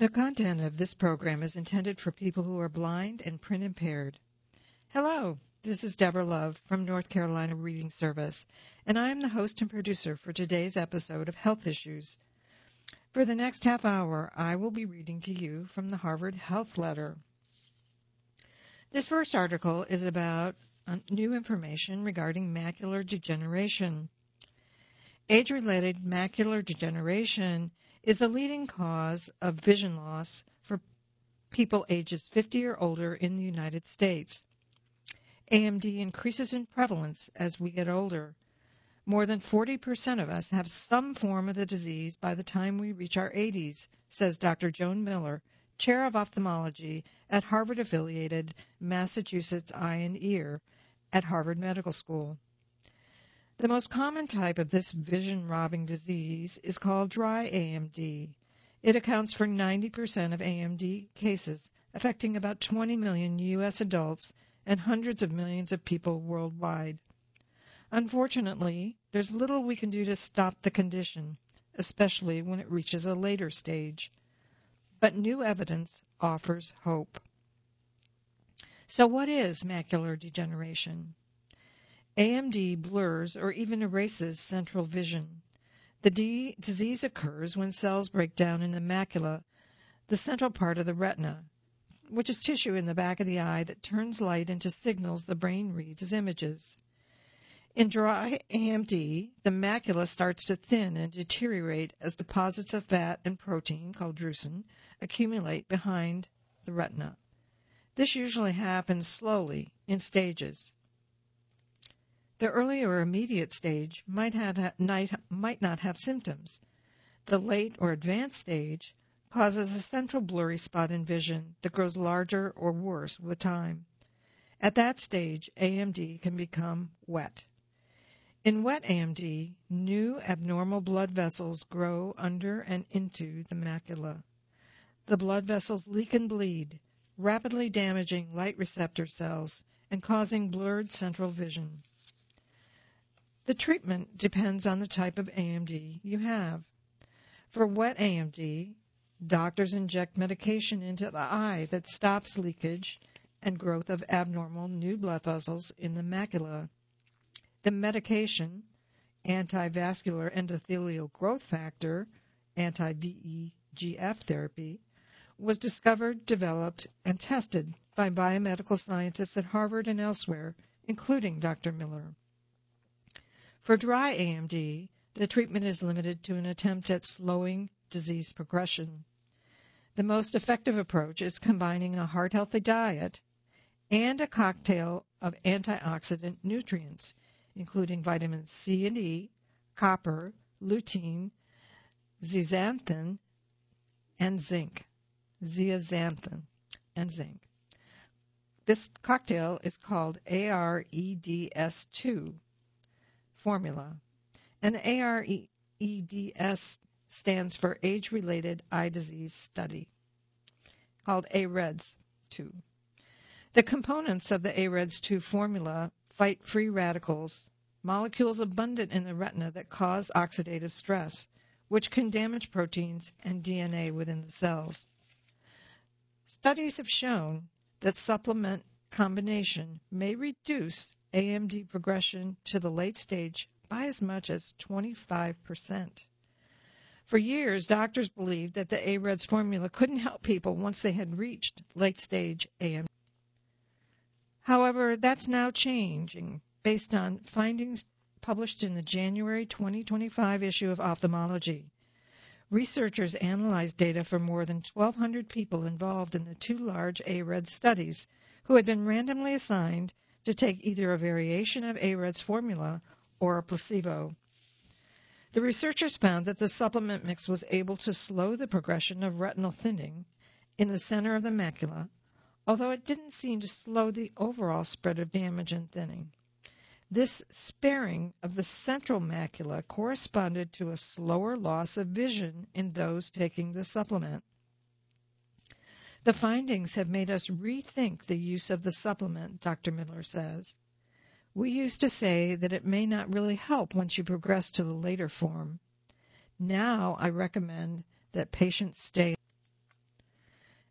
The content of this program is intended for people who are blind and print impaired. Hello, this is Deborah Love from North Carolina Reading Service, and I am the host and producer for today's episode of Health Issues. For the next half hour, I will be reading to you from the Harvard Health Letter. This first article is about new information regarding macular degeneration. Age-related macular degeneration is the leading cause of vision loss for people ages 50 or older in the United States. AMD increases in prevalence as we get older. More than 40% of us have some form of the disease by the time we reach our 80s, says Dr. Joan Miller, Chair of Ophthalmology at Harvard-affiliated Massachusetts Eye and Ear at Harvard Medical School. The most common type of this vision-robbing disease is called dry AMD. It accounts for 90% of AMD cases, affecting about 20 million U.S. adults and hundreds of millions of people worldwide. Unfortunately, there's little we can do to stop the condition, especially when it reaches a later stage. But new evidence offers hope. So what is macular degeneration? AMD blurs or even erases central vision. The disease occurs when cells break down in the macula, the central part of the retina, which is tissue in the back of the eye that turns light into signals the brain reads as images. In dry AMD, the macula starts to thin and deteriorate as deposits of fat and protein, called drusen, accumulate behind the retina. This usually happens slowly, in stages. The early or immediate stage might not have symptoms. The late or advanced stage causes a central blurry spot in vision that grows larger or worse with time. At that stage, AMD can become wet. In wet AMD, new abnormal blood vessels grow under and into the macula. The blood vessels leak and bleed, rapidly damaging light receptor cells and causing blurred central vision. The treatment depends on the type of AMD you have. For wet AMD, doctors inject medication into the eye that stops leakage and growth of abnormal new blood vessels in the macula. The medication, anti-vascular endothelial growth factor, anti-VEGF therapy, was discovered, developed, and tested by biomedical scientists at Harvard and elsewhere, including Dr. Miller. For dry AMD, the treatment is limited to an attempt at slowing disease progression. The most effective approach is combining a heart-healthy diet and a cocktail of antioxidant nutrients, including vitamins C and E, copper, lutein, zeaxanthin, and zinc. This cocktail is called AREDS2 formula, and the AREDS stands for Age-Related Eye Disease Study, called AREDS2. The components of the AREDS2 formula fight free radicals, molecules abundant in the retina that cause oxidative stress, which can damage proteins and DNA within the cells. Studies have shown that supplement combination may reduce AMD progression to the late stage by as much as 25%. For years, doctors believed that the AREDS formula couldn't help people once they had reached late stage AMD. However, that's now changing based on findings published in the January 2025 issue of Ophthalmology. Researchers analyzed data from more than 1,200 people involved in the two large AREDS studies who had been randomly assigned to take either a variation of AREDS formula or a placebo. The researchers found that the supplement mix was able to slow the progression of retinal thinning in the center of the macula, although it didn't seem to slow the overall spread of damage and thinning. This sparing of the central macula corresponded to a slower loss of vision in those taking the supplement. The findings have made us rethink the use of the supplement, Dr. Miller says. We used to say that it may not really help once you progress to the later form. Now I recommend that patients stay.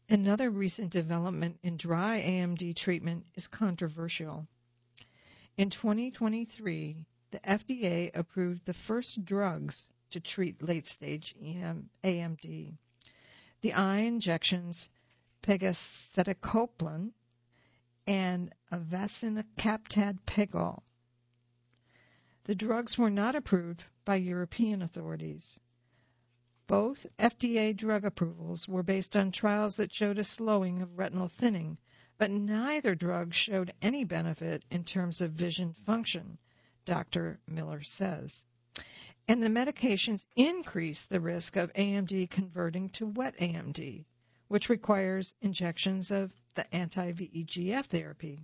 Another recent development in dry AMD treatment is controversial. In 2023, the FDA approved the first drugs to treat late-stage AMD. The eye injections pegcetacoplan and avacincaptad pegol. The drugs were not approved by European authorities. Both FDA drug approvals were based on trials that showed a slowing of retinal thinning, but neither drug showed any benefit in terms of vision function, Dr. Miller says. And the medications increase the risk of AMD converting to wet AMD, which requires injections of the anti-VEGF therapy.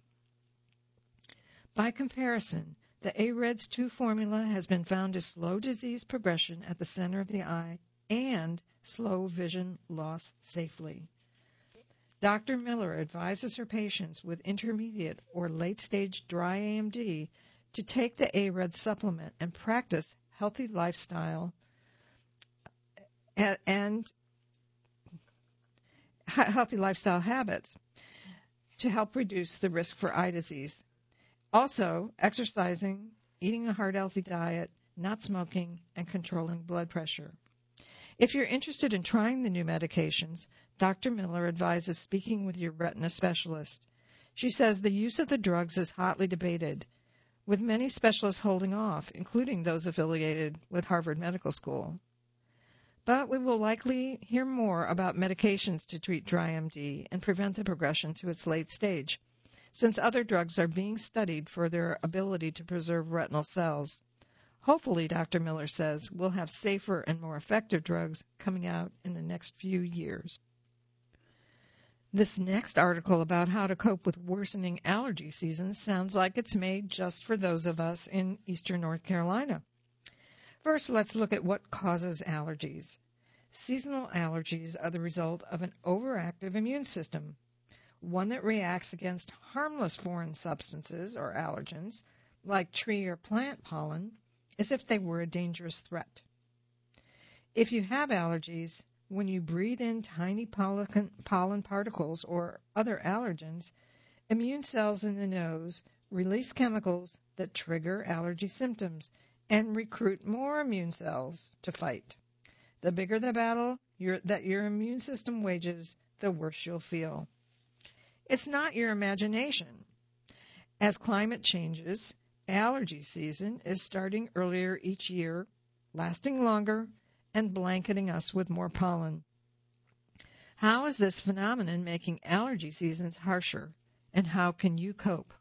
By comparison, the AREDS 2 formula has been found to slow disease progression at the center of the eye and slow vision loss safely. Dr. Miller advises her patients with intermediate or late-stage dry AMD to take the AREDS supplement and practice healthy lifestyle healthy lifestyle habits to help reduce the risk for eye disease. Also, exercising, eating a heart-healthy diet, not smoking, and controlling blood pressure. If you're interested in trying the new medications, Dr. Miller advises speaking with your retina specialist. She says the use of the drugs is hotly debated, with many specialists holding off, including those affiliated with Harvard Medical School. But we will likely hear more about medications to treat dry AMD and prevent the progression to its late stage, since other drugs are being studied for their ability to preserve retinal cells. Hopefully, Dr. Miller says, we'll have safer and more effective drugs coming out in the next few years. This next article about how to cope with worsening allergy seasons sounds like it's made just for those of us in eastern North Carolina. First, let's look at what causes allergies. Seasonal allergies are the result of an overactive immune system, one that reacts against harmless foreign substances or allergens, like tree or plant pollen, as if they were a dangerous threat. If you have allergies, when you breathe in tiny pollen particles or other allergens, immune cells in the nose release chemicals that trigger allergy symptoms and recruit more immune cells to fight. The bigger the battle that your immune system wages, the worse you'll feel. It's not your imagination. As climate changes, allergy season is starting earlier each year, lasting longer, and blanketing us with more pollen. How is this phenomenon making allergy seasons harsher, and how can you cope?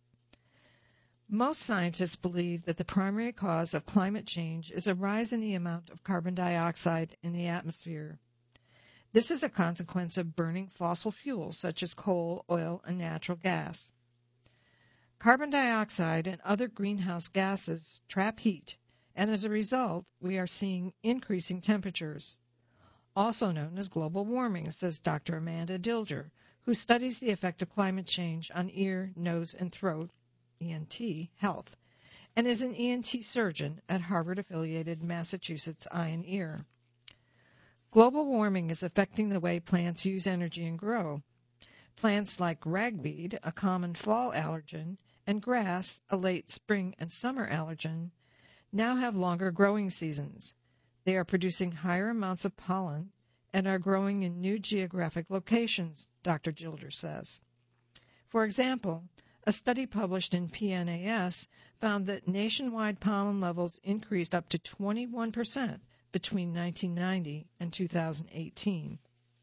Most scientists believe that the primary cause of climate change is a rise in the amount of carbon dioxide in the atmosphere. This is a consequence of burning fossil fuels such as coal, oil, and natural gas. Carbon dioxide and other greenhouse gases trap heat, and as a result, we are seeing increasing temperatures, also known as global warming, says Dr. Amanda Dilger, who studies the effect of climate change on ear, nose, and throat, ENT, health, and is an ENT surgeon at Harvard-affiliated Massachusetts Eye and Ear. Global warming is affecting the way plants use energy and grow. Plants like ragweed, a common fall allergen, and grass, a late spring and summer allergen, now have longer growing seasons. They are producing higher amounts of pollen and are growing in new geographic locations, Dr. Gilder says. For example, a study published in PNAS found that nationwide pollen levels increased up to 21% between 1990 and 2018.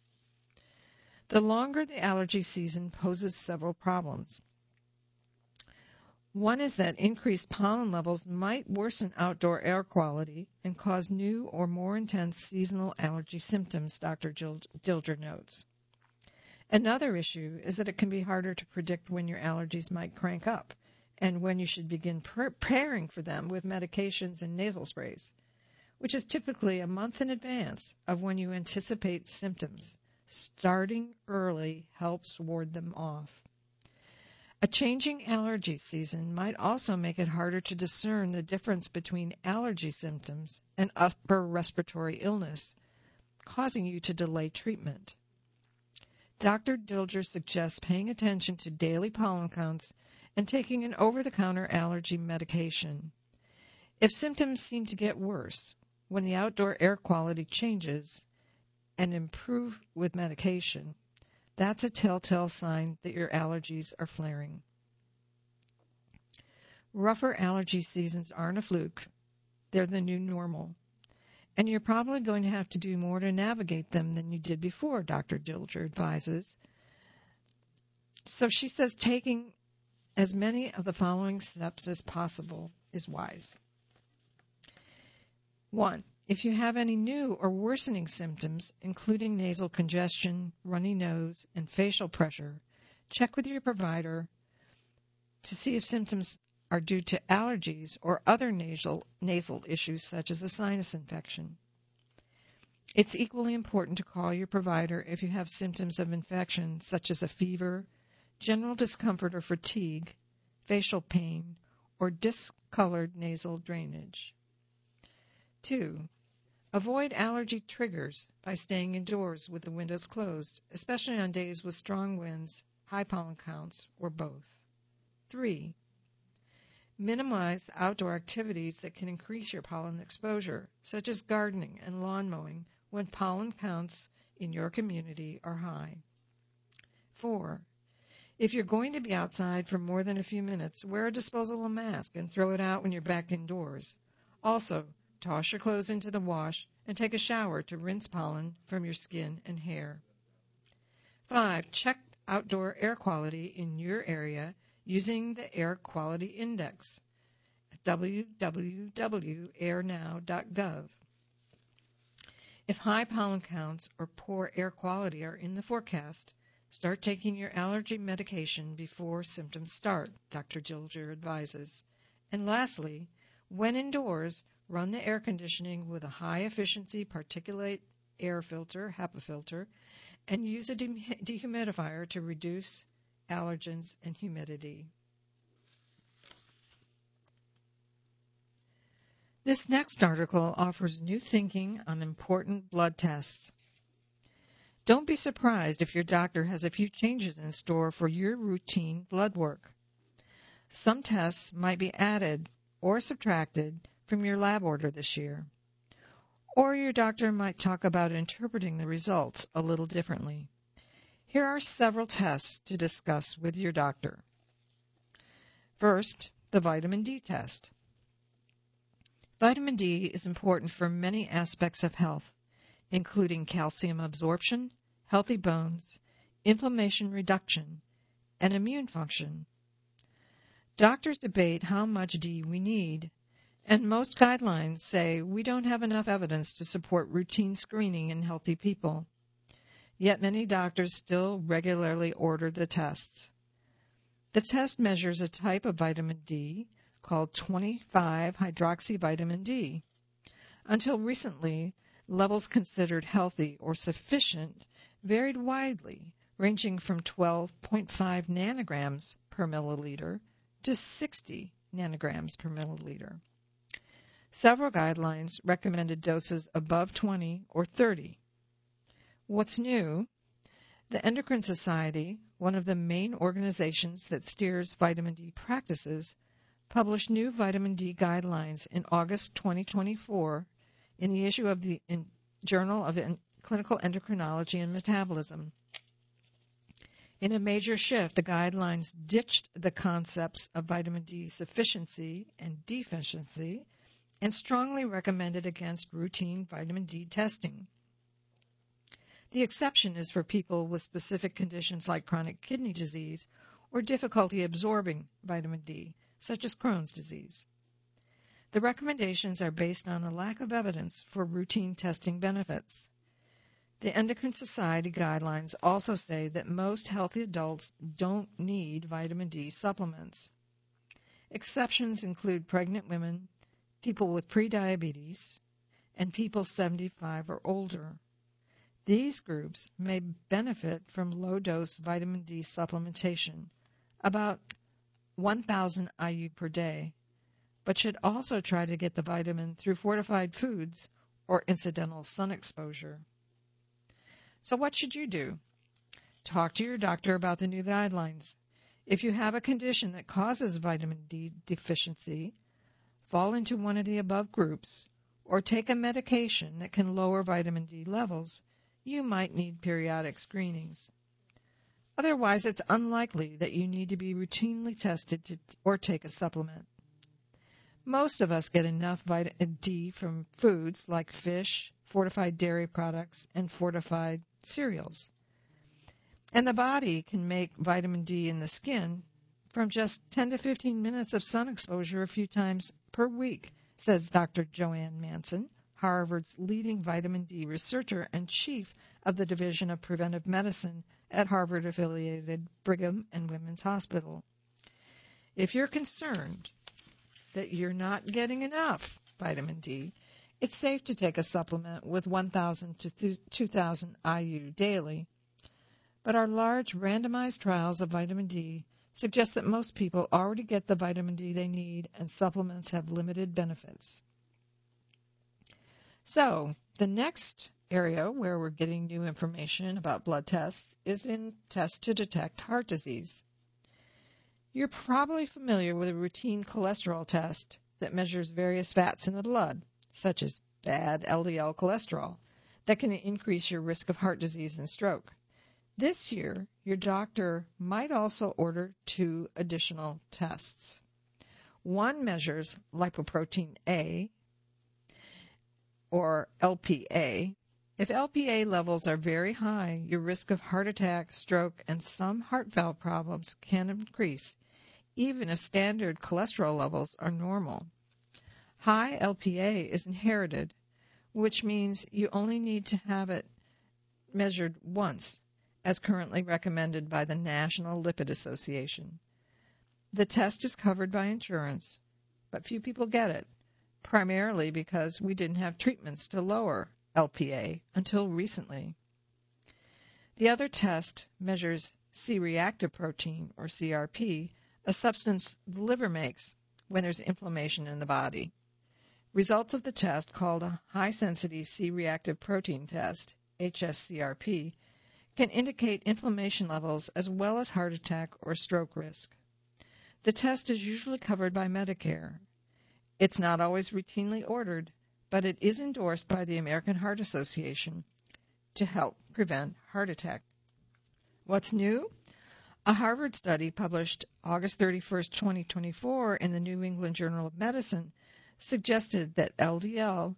The longer the allergy season poses several problems. One is that increased pollen levels might worsen outdoor air quality and cause new or more intense seasonal allergy symptoms, Dr. Dilger notes. Another issue is that it can be harder to predict when your allergies might crank up and when you should begin preparing for them with medications and nasal sprays, which is typically a month in advance of when you anticipate symptoms. Starting early helps ward them off. A changing allergy season might also make it harder to discern the difference between allergy symptoms and upper respiratory illness, causing you to delay treatment. Dr. Dilger suggests paying attention to daily pollen counts and taking an over-the-counter allergy medication. If symptoms seem to get worse when the outdoor air quality changes and improve with medication, that's a telltale sign that your allergies are flaring. Rougher allergy seasons aren't a fluke. They're the new normal. And you're probably going to have to do more to navigate them than you did before, Dr. Dilger advises. So she says taking as many of the following steps as possible is wise. 1. If you have any new or worsening symptoms, including nasal congestion, runny nose, and facial pressure, check with your provider to see if symptoms are due to allergies or other nasal issues such as a sinus infection. It's equally important to call your provider if you have symptoms of infection such as a fever, general discomfort or fatigue, facial pain, or discolored nasal drainage. 2. Avoid allergy triggers by staying indoors with the windows closed, especially on days with strong winds, high pollen counts, or both. 3. Minimize outdoor activities that can increase your pollen exposure, such as gardening and lawn mowing, when pollen counts in your community are high. 4. If you're going to be outside for more than a few minutes, wear a disposable mask and throw it out when you're back indoors. Also, toss your clothes into the wash and take a shower to rinse pollen from your skin and hair. 5. Check outdoor air quality in your area using the Air Quality Index at www.airnow.gov. If high pollen counts or poor air quality are in the forecast, start taking your allergy medication before symptoms start, Dr. Dilger advises. And lastly, when indoors, run the air conditioning with a high-efficiency particulate air filter, HEPA filter, and use a dehumidifier to reduce allergens and humidity. This next article offers new thinking on important blood tests. Don't be surprised if your doctor has a few changes in store for your routine blood work. Some tests might be added or subtracted from your lab order this year. Or your doctor might talk about interpreting the results a little differently. Here are several tests to discuss with your doctor. First, the vitamin D test. Vitamin D is important for many aspects of health, including calcium absorption, healthy bones, inflammation reduction, and immune function. Doctors debate how much D we need, and most guidelines say we don't have enough evidence to support routine screening in healthy people. Yet many doctors still regularly order the tests. The test measures a type of vitamin D called 25-hydroxyvitamin D. Until recently, levels considered healthy or sufficient varied widely, ranging from 12.5 nanograms per milliliter to 60 nanograms per milliliter. Several guidelines recommended doses above 20 or 30. What's new? The Endocrine Society, one of the main organizations that steers vitamin D practices, published new vitamin D guidelines in August 2024 in the issue of the Journal of Clinical Endocrinology and Metabolism. In a major shift, the guidelines ditched the concepts of vitamin D sufficiency and deficiency and strongly recommended against routine vitamin D testing. The exception is for people with specific conditions like chronic kidney disease or difficulty absorbing vitamin D, such as Crohn's disease. The recommendations are based on a lack of evidence for routine testing benefits. The Endocrine Society guidelines also say that most healthy adults don't need vitamin D supplements. Exceptions include pregnant women, people with prediabetes, and people 75 or older. These groups may benefit from low-dose vitamin D supplementation, about 1,000 IU per day, but should also try to get the vitamin through fortified foods or incidental sun exposure. So what should you do? Talk to your doctor about the new guidelines. If you have a condition that causes vitamin D deficiency, fall into one of the above groups, or take a medication that can lower vitamin D levels, you might need periodic screenings. Otherwise, it's unlikely that you need to be routinely tested or take a supplement. Most of us get enough vitamin D from foods like fish, fortified dairy products, and fortified cereals. And the body can make vitamin D in the skin from just 10 to 15 minutes of sun exposure a few times per week, says Dr. Joanne Manson, Harvard's leading vitamin D researcher and chief of the Division of Preventive Medicine at Harvard-affiliated Brigham and Women's Hospital. If you're concerned that you're not getting enough vitamin D, it's safe to take a supplement with 1,000 to 2,000 IU daily. But our large randomized trials of vitamin D suggest that most people already get the vitamin D they need, and supplements have limited benefits. So, the next area where we're getting new information about blood tests is in tests to detect heart disease. You're probably familiar with a routine cholesterol test that measures various fats in the blood, such as bad LDL cholesterol, that can increase your risk of heart disease and stroke. This year, your doctor might also order 2 additional tests. One measures lipoprotein A, or LPA. If LPA levels are very high, your risk of heart attack, stroke, and some heart valve problems can increase, even if standard cholesterol levels are normal. High LPA is inherited, which means you only need to have it measured once, as currently recommended by the National Lipid Association. The test is covered by insurance, but few people get it, primarily because we didn't have treatments to lower LPA until recently. The other test measures C-reactive protein, or CRP, a substance the liver makes when there's inflammation in the body. Results of the test, called a high-sensitivity C-reactive protein test, HSCRP, can indicate inflammation levels as well as heart attack or stroke risk. The test is usually covered by Medicare. It's not always routinely ordered, but it is endorsed by the American Heart Association to help prevent heart attack. What's new? A Harvard study published August 31, 2024 in the New England Journal of Medicine suggested that LDL,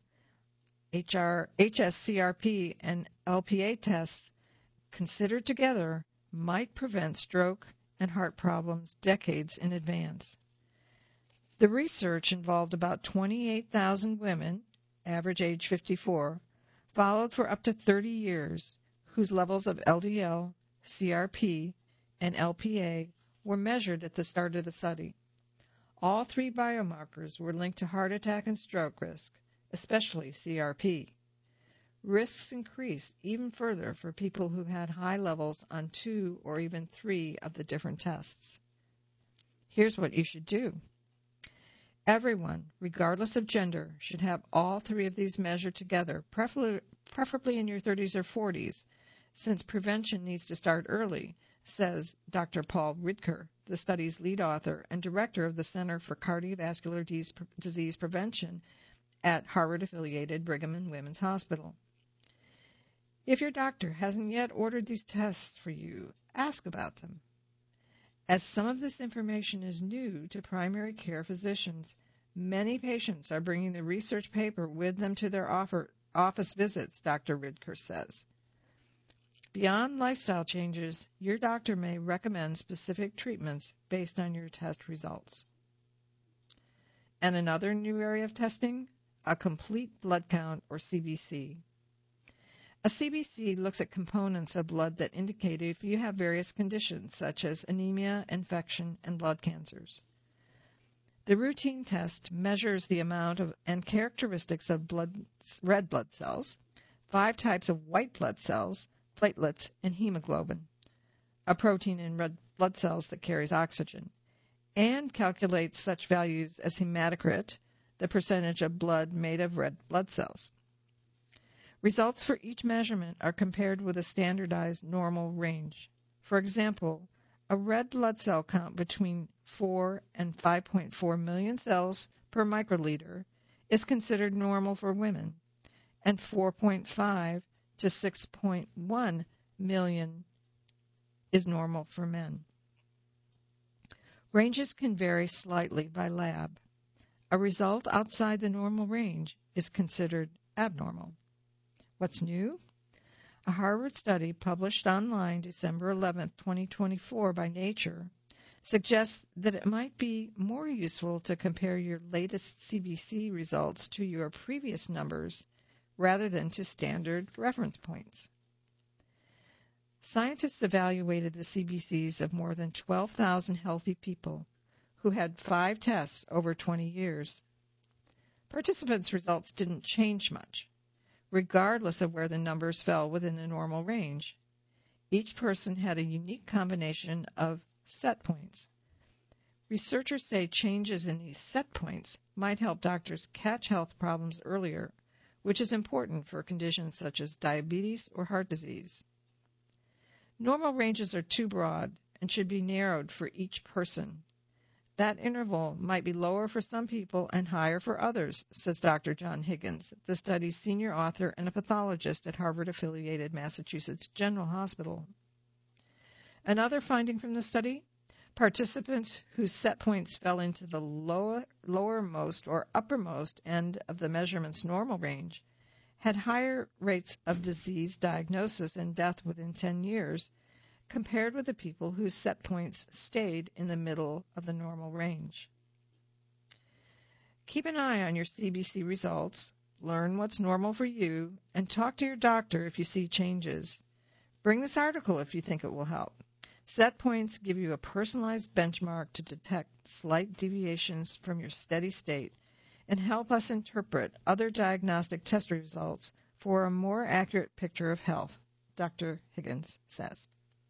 HSCRP, and LPA tests considered together might prevent stroke and heart problems decades in advance. The research involved about 28,000 women, average age 54, followed for up to 30 years, whose levels of LDL, CRP, and LPA were measured at the start of the study. All 3 biomarkers were linked to heart attack and stroke risk, especially CRP. Risks increased even further for people who had high levels on 2 or even 3 of the different tests. Here's what you should do. Everyone, regardless of gender, should have all 3 of these measured together, preferably in your 30s or 40s, since prevention needs to start early, says Dr. Paul Ridker, the study's lead author and director of the Center for Cardiovascular Disease Prevention at Harvard-affiliated Brigham and Women's Hospital. If your doctor hasn't yet ordered these tests for you, ask about them. As some of this information is new to primary care physicians, many patients are bringing the research paper with them to their office visits, Dr. Ridker says. Beyond lifestyle changes, your doctor may recommend specific treatments based on your test results. And another new area of testing, a complete blood count, or CBC. A CBC looks at components of blood that indicate if you have various conditions such as anemia, infection, and blood cancers. The routine test measures the amount of and characteristics of red blood cells, 5 types of white blood cells, platelets, and hemoglobin, a protein in red blood cells that carries oxygen, and calculates such values as hematocrit, the percentage of blood made of red blood cells. Results for each measurement are compared with a standardized normal range. For example, a red blood cell count between 4 and 5.4 million cells per microliter is considered normal for women, and 4.5 to 6.1 million is normal for men. Ranges can vary slightly by lab. A result outside the normal range is considered abnormal. What's new? A Harvard study published online December 11, 2024 by Nature suggests that it might be more useful to compare your latest CBC results to your previous numbers rather than to standard reference points. Scientists evaluated the CBCs of more than 12,000 healthy people who had 5 tests over 20 years. Participants' results didn't change much, regardless of where the numbers fell within the normal range. Each person had a unique combination of set points. Researchers say changes in these set points might help doctors catch health problems earlier, which is important for conditions such as diabetes or heart disease. Normal ranges are too broad and should be narrowed for each person. That interval might be lower for some people and higher for others, says Dr. John Higgins, the study's senior author and a pathologist at Harvard-affiliated Massachusetts General Hospital. Another finding from the study, participants whose set points fell into the lowermost or uppermost end of the measurement's normal range had higher rates of disease diagnosis and death within 10 years compared with the people whose set points stayed in the middle of the normal range. Keep an eye on your CBC results, learn what's normal for you, and talk to your doctor if you see changes. Bring this article if you think it will help. Set points give you a personalized benchmark to detect slight deviations from your steady state and help us interpret other diagnostic test results for a more accurate picture of health, Dr. Higgins says.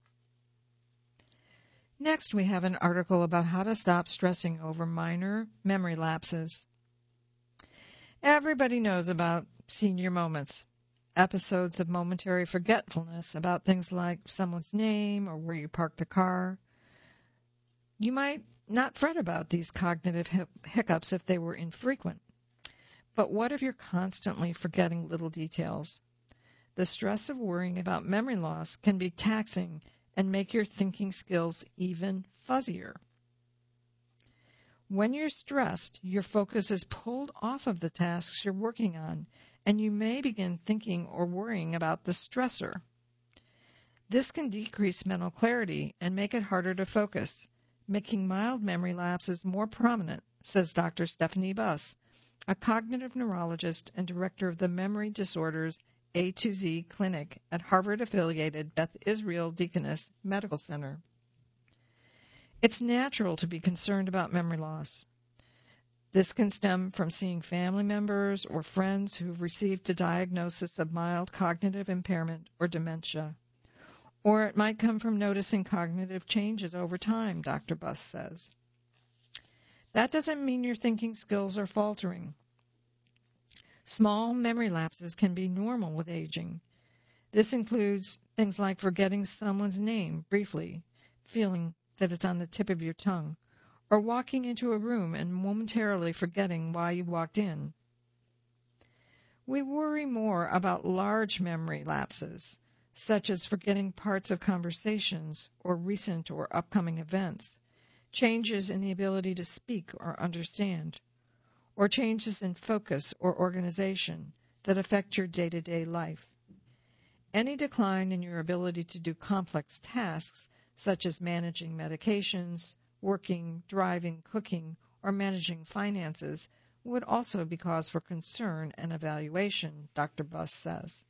Next, we have an article about how to stop stressing over minor memory lapses. Everybody knows about senior moments, episodes of momentary forgetfulness about things like someone's name or where you parked the car. You might not fret about these cognitive hiccups if they were infrequent. But what if you're constantly forgetting little details? The stress of worrying about memory loss can be taxing and make your thinking skills even fuzzier. When you're stressed, your focus is pulled off of the tasks you're working on, and you may begin thinking or worrying about the stressor. This can decrease mental clarity and make it harder to focus, making mild memory lapses more prominent, says Dr. Stephanie Buss, a cognitive neurologist and director of the Memory Disorders A to Z Clinic at Harvard-affiliated Beth Israel Deaconess Medical Center. It's natural to be concerned about memory loss. This can stem from seeing family members or friends who've received a diagnosis of mild cognitive impairment or dementia. Or it might come from noticing cognitive changes over time, Dr. Buss says. That doesn't mean your thinking skills are faltering. Small memory lapses can be normal with aging. This includes things like forgetting someone's name briefly, feeling that it's on the tip of your tongue, or walking into a room and momentarily forgetting why you walked in. We worry more about large memory lapses, such as forgetting parts of conversations or recent or upcoming events, changes in the ability to speak or understand, or changes in focus or organization that affect your day-to-day life. Any decline in your ability to do complex tasks, such as managing medications, working, driving, cooking, or managing finances, would also be cause for concern and evaluation, Dr. Buss says.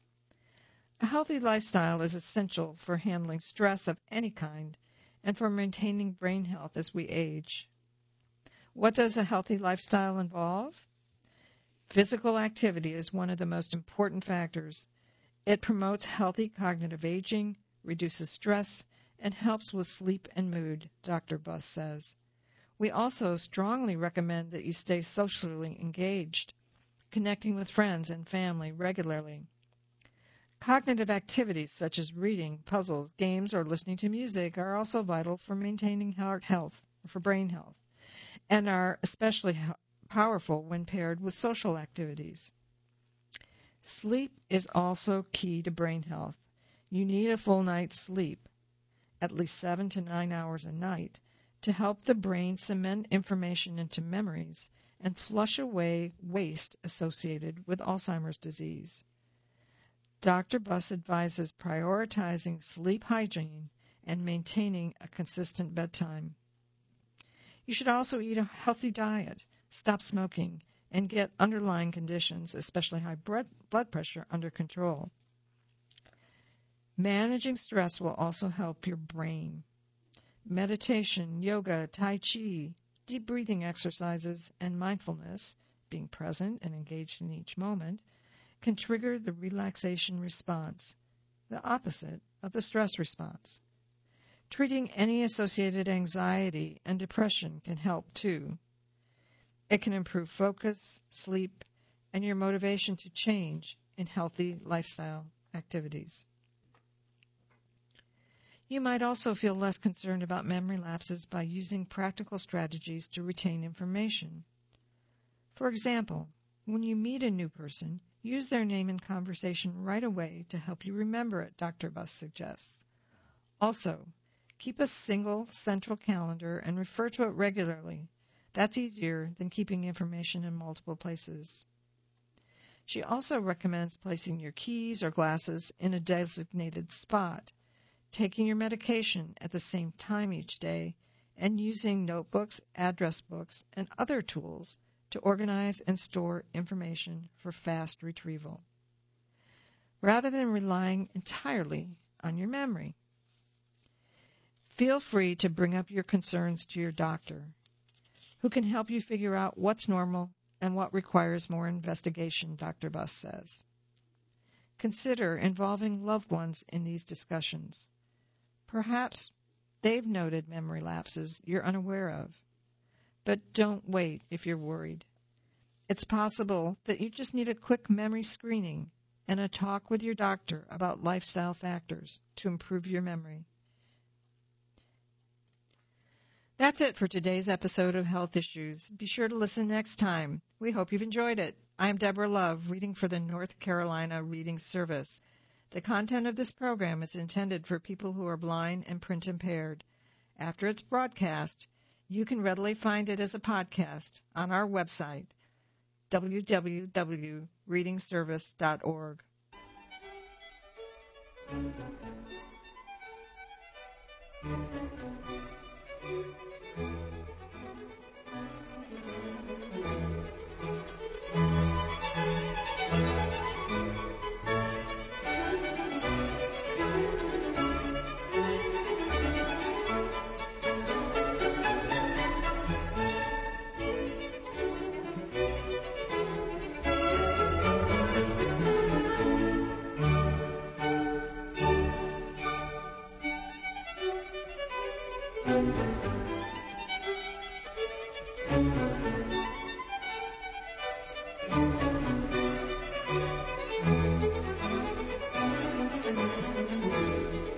A healthy lifestyle is essential for handling stress of any kind and for maintaining brain health as we age. What does a healthy lifestyle involve? Physical activity is one of the most important factors. It promotes healthy cognitive aging, reduces stress, and helps with sleep and mood, Dr. Buss says. We also strongly recommend that you stay socially engaged, connecting with friends and family regularly. Cognitive activities such as reading, puzzles, games, or listening to music are also vital for maintaining heart health, for brain health, and are especially powerful when paired with social activities. Sleep is also key to brain health. You need a full night's sleep, at least 7 to 9 hours a night, to help the brain cement information into memories and flush away waste associated with Alzheimer's disease. Dr. Buss advises prioritizing sleep hygiene and maintaining a consistent bedtime. You should also eat a healthy diet, stop smoking, and get underlying conditions, especially high blood pressure, under control. Managing stress will also help your brain. Meditation, yoga, tai chi, deep breathing exercises, and mindfulness, being present and engaged in each moment, can trigger the relaxation response, the opposite of the stress response. Treating any associated anxiety and depression can help too. It can improve focus, sleep, and your motivation to change in healthy lifestyle activities. You might also feel less concerned about memory lapses by using practical strategies to retain information. For example, when you meet a new person, use their name in conversation right away to help you remember it, Dr. Buss suggests. Also, keep a single central calendar and refer to it regularly. That's easier than keeping information in multiple places. She also recommends placing your keys or glasses in a designated spot, taking your medication at the same time each day, and using notebooks, address books, and other tools to organize and store information for fast retrieval, rather than relying entirely on your memory. Feel free to bring up your concerns to your doctor, who can help you figure out what's normal and what requires more investigation, Dr. Buss says. Consider involving loved ones in these discussions. Perhaps they've noted memory lapses you're unaware of. But don't wait if you're worried. It's possible that you just need a quick memory screening and a talk with your doctor about lifestyle factors to improve your memory. That's it for today's episode of Health Issues. Be sure to listen next time. We hope you've enjoyed it. I'm Deborah Love, reading for the North Carolina Reading Service. The content of this program is intended for people who are blind and print impaired. After it's broadcast, you can readily find it as a podcast on our website, www.readingservice.org.